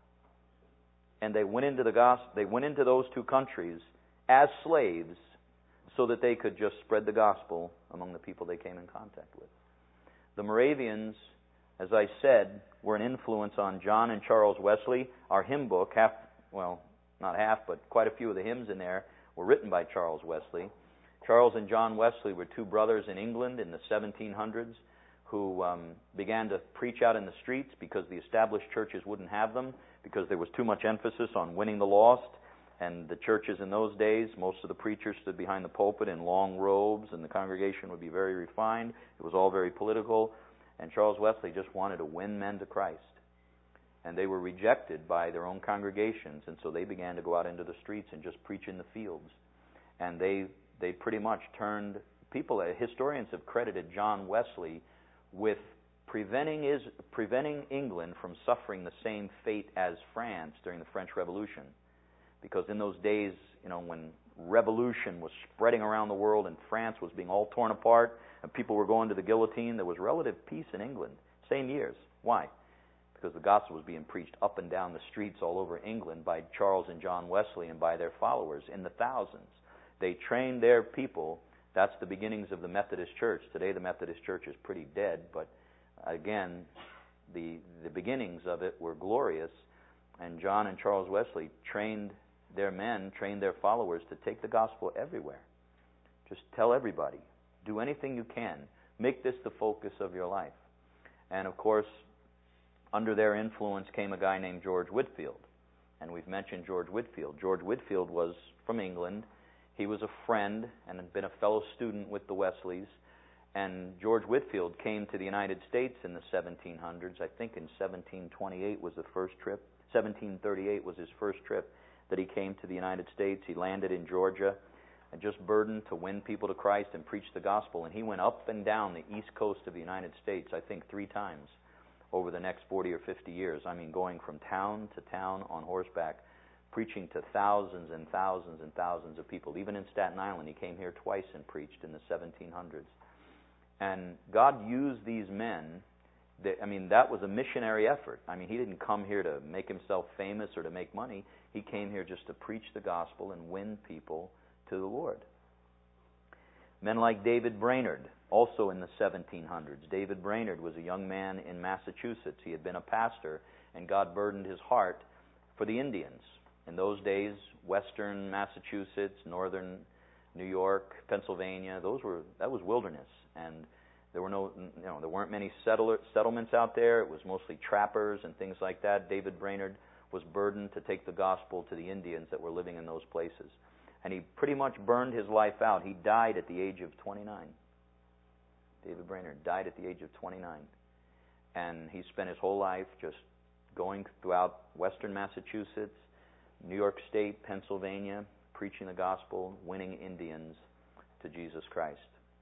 And they went into those two countries as slaves so that they could just spread the gospel among the people they came in contact with. The Moravians, as I said, were an influence on John and Charles Wesley. Our hymn book, not half, but quite a few of the hymns in there were written by Charles Wesley. Charles and John Wesley were two brothers in England in the 1700s who began to preach out in the streets because the established churches wouldn't have them, because there was too much emphasis on winning the lost. And the churches in those days, most of the preachers stood behind the pulpit in long robes, and the congregation would be very refined. It was all very political. And Charles Wesley just wanted to win men to Christ. And they were rejected by their own congregations, and so they began to go out into the streets and just preach in the fields. And they pretty much turned people. Historians have credited John Wesley with preventing England from suffering the same fate as France during the French Revolution. Because in those days, when revolution was spreading around the world and France was being all torn apart and people were going to the guillotine, there was relative peace in England. Same years. Why? Because the gospel was being preached up and down the streets all over England by Charles and John Wesley and by their followers in the thousands. They trained their people. That's the beginnings of the Methodist Church. Today the Methodist Church is pretty dead, but again, the beginnings of it were glorious, and John and Charles Wesley trained their men, trained their followers to take the gospel everywhere. Just tell everybody. Do anything you can. Make this the focus of your life. And of course, under their influence came a guy named George Whitefield. And we've mentioned George Whitefield. George Whitefield was from England. He was a friend and had been a fellow student with the Wesleys. And George Whitefield came to the United States in the 1700s. I think in 1728 was the first trip. 1738 was his first trip that he came to the United States. He landed in Georgia and just burdened to win people to Christ and preach the gospel. And he went up and down the east coast of the United States, I think 3 times over the next 40 or 50 years. I mean, going from town to town on horseback, preaching to thousands and thousands and thousands of people. Even in Staten Island, he came here twice and preached in the 1700s. And God used these men. That was a missionary effort. He didn't come here to make himself famous or to make money. He came here just to preach the gospel and win people to the Lord. Men like David Brainerd, also in the 1700s. David Brainerd was a young man in Massachusetts. He had been a pastor, and God burdened his heart for the Indians. In those days, western Massachusetts, northern New York, Pennsylvania, that was wilderness, and there weren't many settlements out there. It was mostly trappers and things like that. David Brainerd was burdened to take the gospel to the Indians that were living in those places. And he pretty much burned his life out. He died at the age of 29. David Brainerd died at the age of 29. And he spent his whole life just going throughout western Massachusetts, New York State, Pennsylvania, preaching the gospel, winning Indians to Jesus Christ.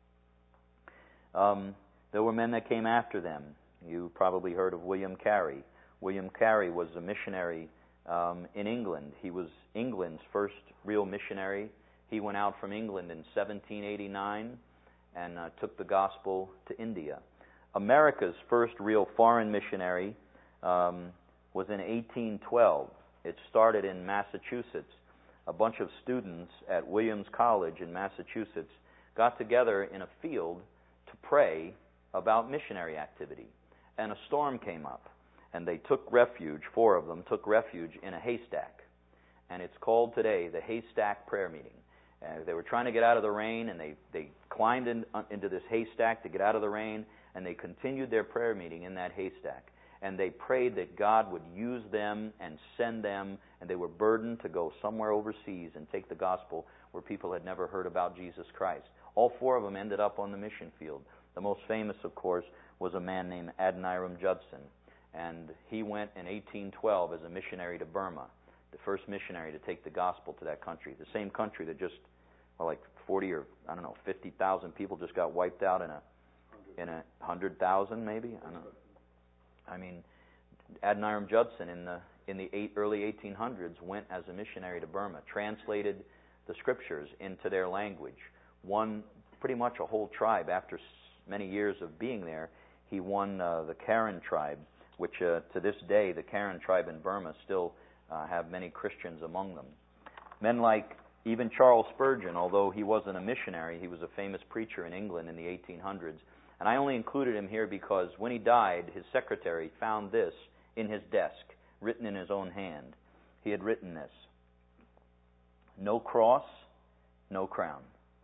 There were men that came after them. You probably heard of William Carey. William Carey was a missionary in England. He was England's first real missionary. He went out from England in 1789 and took the gospel to India. America's first real foreign missionary was in 1812. It started in Massachusetts. A bunch of students at Williams College in Massachusetts got together in a field to pray about missionary activity. And a storm came up, and they took refuge, 4 of them took refuge in a haystack. And it's called today the Haystack Prayer Meeting. They were trying to get out of the rain, and they climbed into this haystack to get out of the rain, and they continued their prayer meeting in that haystack. And they prayed that God would use them and send them, and they were burdened to go somewhere overseas and take the gospel where people had never heard about Jesus Christ. All 4 of them ended up on the mission field. The most famous, of course, was a man named Adoniram Judson, and he went in 1812 as a missionary to Burma, the first missionary to take the gospel to that country, the same country that just, 40 or, 50,000 people just got wiped out in a 100,000 maybe? I don't know. Adoniram Judson in the early 1800s went as a missionary to Burma, translated the scriptures into their language, won pretty much a whole tribe. After many years of being there, he won the Karen tribe, which to this day, the Karen tribe in Burma still have many Christians among them. Men like even Charles Spurgeon, although he wasn't a missionary, he was a famous preacher in England in the 1800s. And I only included him here because when he died, his secretary found this in his desk, written in his own hand. He had written this: "No cross, no crown.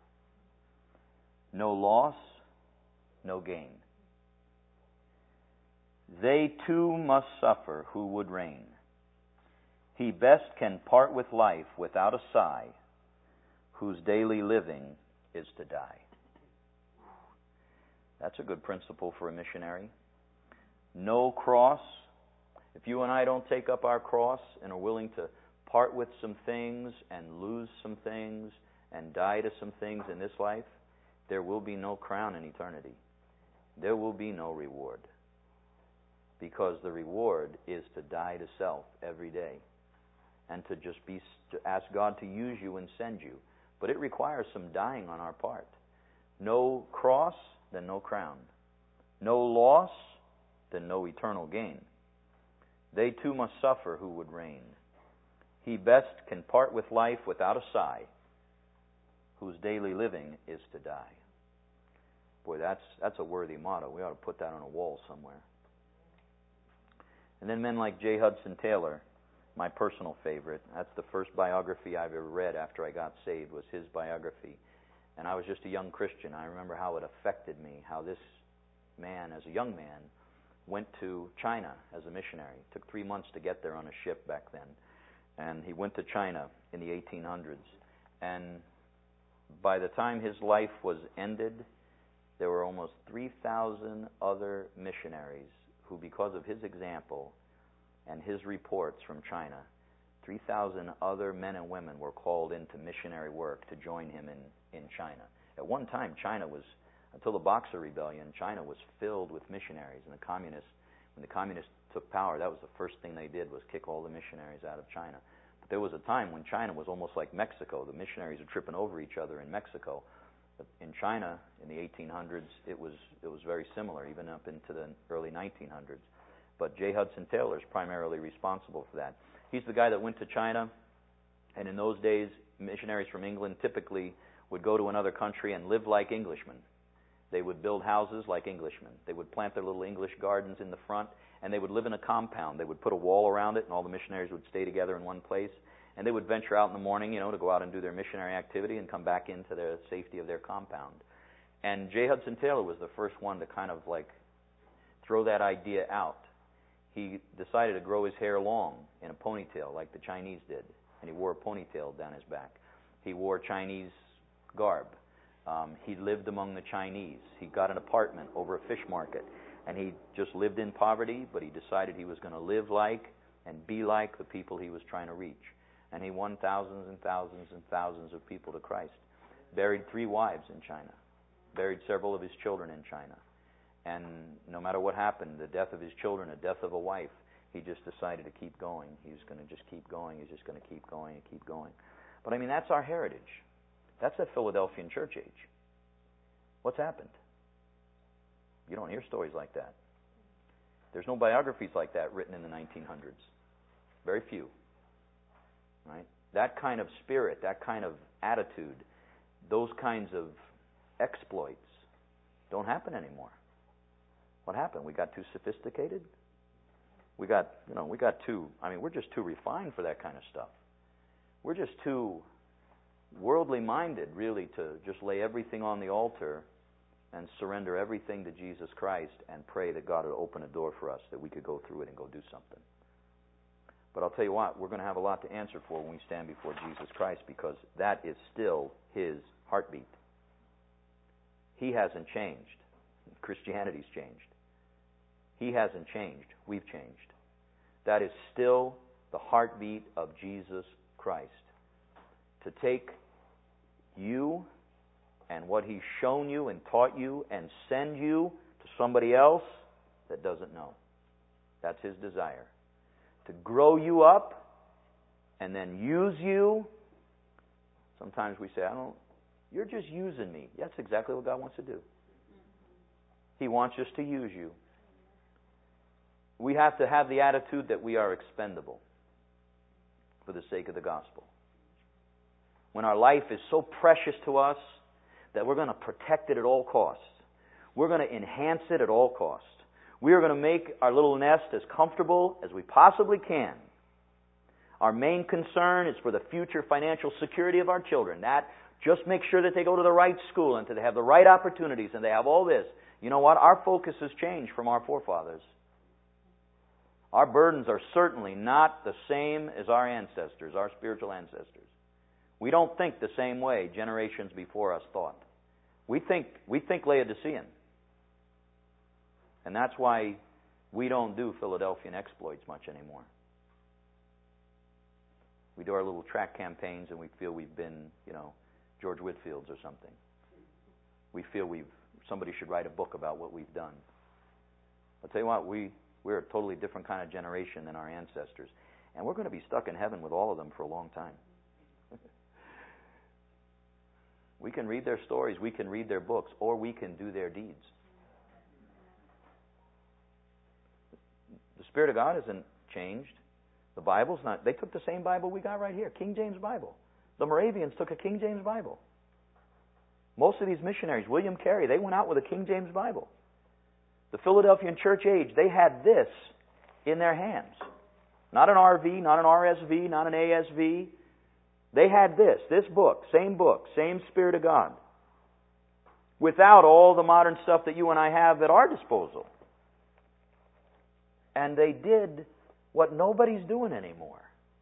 No loss, no gain. They too must suffer who would reign. He best can part with life without a sigh, whose daily living is to die." That's a good principle for a missionary. No cross. If you and I don't take up our cross and are willing to part with some things and lose some things and die to some things in this life, there will be no crown in eternity. There will be no reward. Because the reward is to die to self every day and to ask God to use you and send you. But it requires some dying on our part. No cross, then no crown. No loss, then no eternal gain. They too must suffer who would reign. He best can part with life without a sigh, whose daily living is to die. Boy, that's a worthy motto. We ought to put that on a wall somewhere. And then men like J. Hudson Taylor, my personal favorite. That's the first biography I've ever read after I got saved, was his biography. And I was just a young Christian. I remember how it affected me, how this man, as a young man, went to China as a missionary. It took 3 months to get there on a ship back then. And he went to China in the 1800s. And by the time his life was ended, there were almost 3,000 other missionaries who, because of his example and his reports from China, 3,000 other men and women were called into missionary work to join him in China. At one time, China was, until the Boxer Rebellion, China was filled with missionaries. And when the communists took power, that was the first thing they did, was kick all the missionaries out of China. But there was a time when China was almost like Mexico. The missionaries were tripping over each other in Mexico. But in China, in the 1800s, it was very similar, even up into the early 1900s. But J. Hudson Taylor is primarily responsible for that. He's the guy that went to China, and in those days, missionaries from England typically would go to another country and live like Englishmen. They would build houses like Englishmen. They would plant their little English gardens in the front, and they would live in a compound. They would put a wall around it, and all the missionaries would stay together in one place. And they would venture out in the morning, to go out and do their missionary activity and come back into the safety of their compound. And J. Hudson Taylor was the first one to kind of like throw that idea out. He decided to grow his hair long in a ponytail like the Chinese did, and he wore a ponytail down his back. He wore Chinese garb. He lived among the Chinese. He got an apartment over a fish market, and he just lived in poverty, but he decided he was going to live like and be like the people he was trying to reach. And he won thousands and thousands and thousands of people to Christ. Buried 3 wives in China. Buried several of his children in China. And no matter what happened, the death of his children, the death of a wife, he just decided to keep going. He was going to just keep going. He's just going to keep going and keep going. But I mean, that's our heritage. That's the Philadelphian church age. What's happened? You don't hear stories like that. There's no biographies like that written in the 1900s. Very few. Right? That kind of spirit, that kind of attitude, those kinds of exploits don't happen anymore. What happened? We got too sophisticated? We're just too refined for that kind of stuff. We're just too worldly minded, really, to just lay everything on the altar and surrender everything to Jesus Christ and pray that God would open a door for us, that we could go through it and go do something. But I'll tell you what, we're going to have a lot to answer for when we stand before Jesus Christ, because that is still His heartbeat. He hasn't changed. Christianity's changed. He hasn't changed. We've changed. That is still the heartbeat of Jesus Christ. To take you and what He's shown you and taught you and send you to somebody else that doesn't know. That's His desire. To grow you up and then use you. Sometimes we say, you're just using me. That's exactly what God wants to do. He wants us to use you. We have to have the attitude that we are expendable for the sake of the gospel. When our life is so precious to us that we're going to protect it at all costs. We're going to enhance it at all costs. We are going to make our little nest as comfortable as we possibly can. Our main concern is for the future financial security of our children. That, just make sure that they go to the right school and that they have the right opportunities and they have all this. You know what? Our focus has changed from our forefathers. Our burdens are certainly not the same as our ancestors, our spiritual ancestors. We don't think the same way generations before us thought. We think Laodicean. And that's why we don't do Philadelphian exploits much anymore. We do our little tract campaigns and we feel we've been, George Whitfields or something. We feel somebody should write a book about what we've done. I'll tell you what, we're a totally different kind of generation than our ancestors. And we're going to be stuck in heaven with all of them for a long time. We can read their stories, we can read their books, or we can do their deeds. The Spirit of God hasn't changed. The Bible's not. They took the same Bible we got right here, King James Bible. The Moravians took a King James Bible. Most of these missionaries, William Carey, they went out with a King James Bible. The Philadelphian church age, they had this in their hands. Not an RV, not an RSV, not an ASV. They had this book, same Spirit of God. Without all the modern stuff that you and I have at our disposal. And they did what nobody's doing anymore.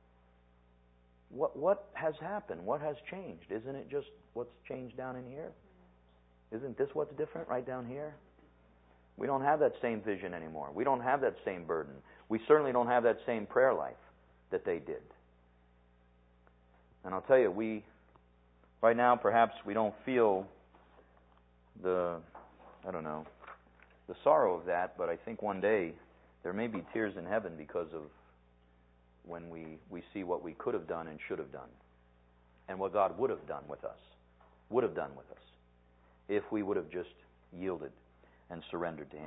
What has happened? What has changed? Isn't it just what's changed down in here? Isn't this what's different right down here? We don't have that same vision anymore. We don't have that same burden. We certainly don't have that same prayer life that they did. And I'll tell you, right now, perhaps we don't feel the sorrow of that, but I think one day there may be tears in heaven because of when we see what we could have done and should have done, and what God would have done with us, if we would have just yielded and surrendered to Him.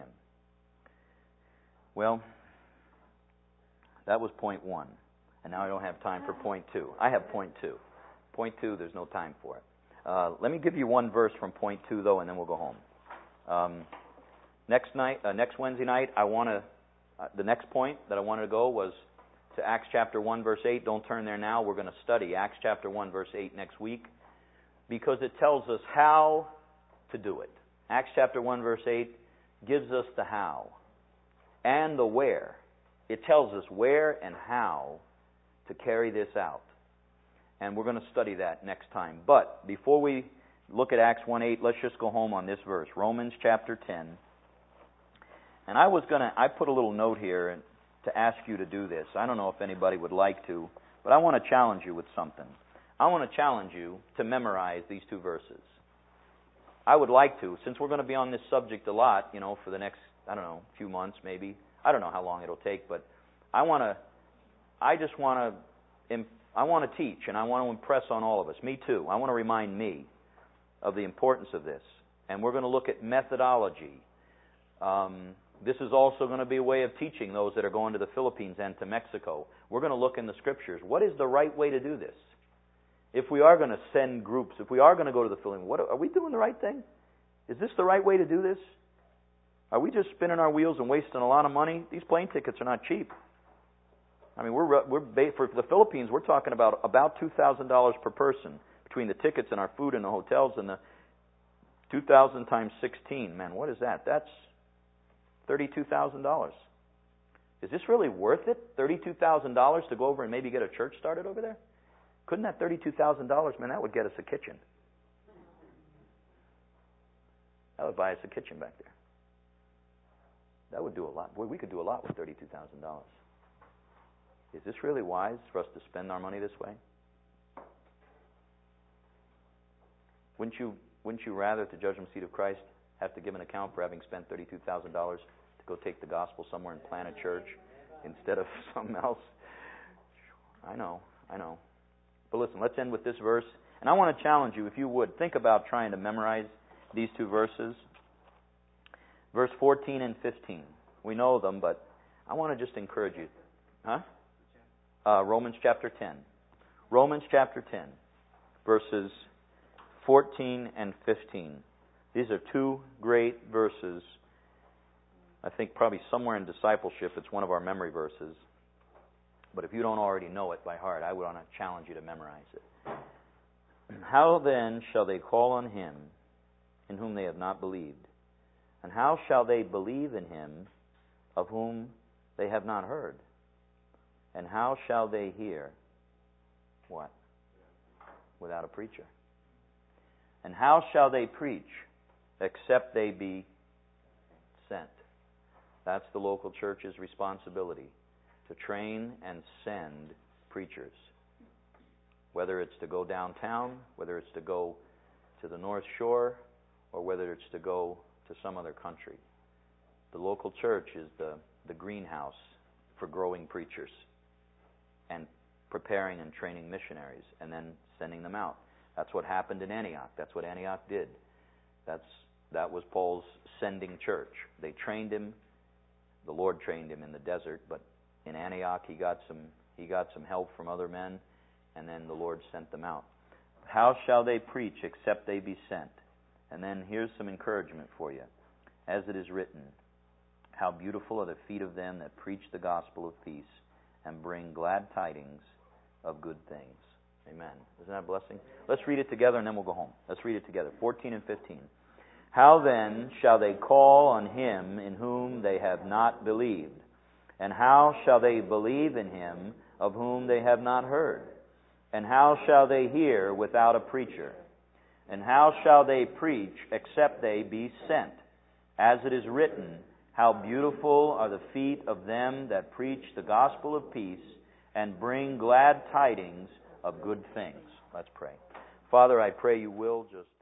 Well, that was point 1, and now I don't have time for point 2. I have point 2. Point 2, there's no time for it. Let me give you one verse from point 2, though, and then we'll go home. Next Wednesday night, the next point that I wanted to go was to Acts chapter 1, verse 8. Don't turn there now. We're going to study Acts chapter 1, verse 8 next week, because it tells us how to do it. Acts chapter 1, verse 8 gives us the how and the where. It tells us where and how to carry this out. And we're going to study that next time. But before we look at Acts 1:8, let's just go home on this verse, Romans chapter 10. And I put a little note here to ask you to do this. I don't know if anybody would like to, but I want to challenge you with something. I want to challenge you to memorize these 2 verses. I would like to, since we're going to be on this subject a lot, for the next, few months maybe. I don't know how long it'll take, but I want to teach, and I want to impress on all of us. Me too. I want to remind me of the importance of this. And we're going to look at methodology. This is also going to be a way of teaching those that are going to the Philippines and to Mexico. We're going to look in the Scriptures. What is the right way to do this? If we are going to send groups, if we are going to go to the Philippines, are we doing the right thing? Is this the right way to do this? Are we just spinning our wheels and wasting a lot of money? These plane tickets are not cheap. I mean, for the Philippines, we're talking about $2,000 per person between the tickets and our food and the hotels, and the 2,000 times 16. Man, what is that? That's $32,000. Is this really worth it? $32,000 to go over and maybe get a church started over there? Couldn't that $32,000, man, that would get us a kitchen. That would buy us a kitchen back there. That would do a lot. Boy, we could do a lot with $32,000. Is this really wise for us to spend our money this way? Wouldn't you rather, at the judgment seat of Christ, have to give an account for having spent $32,000 to go take the gospel somewhere and plant a church instead of something else? I know. But listen, let's end with this verse. And I want to challenge you, if you would, think about trying to memorize these 2 verses. Verse 14 and 15. We know them, but I want to just encourage you. Romans chapter 10. Romans chapter 10, verses 14 and 15. These are 2 great verses. I think probably somewhere in discipleship it's one of our memory verses. But if you don't already know it by heart, I would want to challenge you to memorize it. How then shall they call on Him in whom they have not believed? And how shall they believe in Him of whom they have not heard? And how shall they hear? What? Without a preacher. And how shall they preach except they be sent? That's the local church's responsibility, to train and send preachers. Whether it's to go downtown, whether it's to go to the North Shore, or whether it's to go to some other country. The local church is the greenhouse for growing preachers and preparing and training missionaries and then sending them out. That's what happened in Antioch. That's what Antioch did. That was Paul's sending church. They trained him. The Lord trained him in the desert, but in Antioch he got some help from other men, and then the Lord sent them out. How shall they preach except they be sent? And then here's some encouragement for you. As it is written, how beautiful are the feet of them that preach the gospel of peace and bring glad tidings of good things. Amen. Isn't that a blessing? Let's read it together and then we'll go home. Let's read it together. 14 and 15. How then shall they call on Him in whom they have not believed? And how shall they believe in him of whom they have not heard? And how shall they hear without a preacher? And how shall they preach except they be sent? As it is written, how beautiful are the feet of them that preach the gospel of peace and bring glad tidings of good things. Let's pray. Father, I pray you will just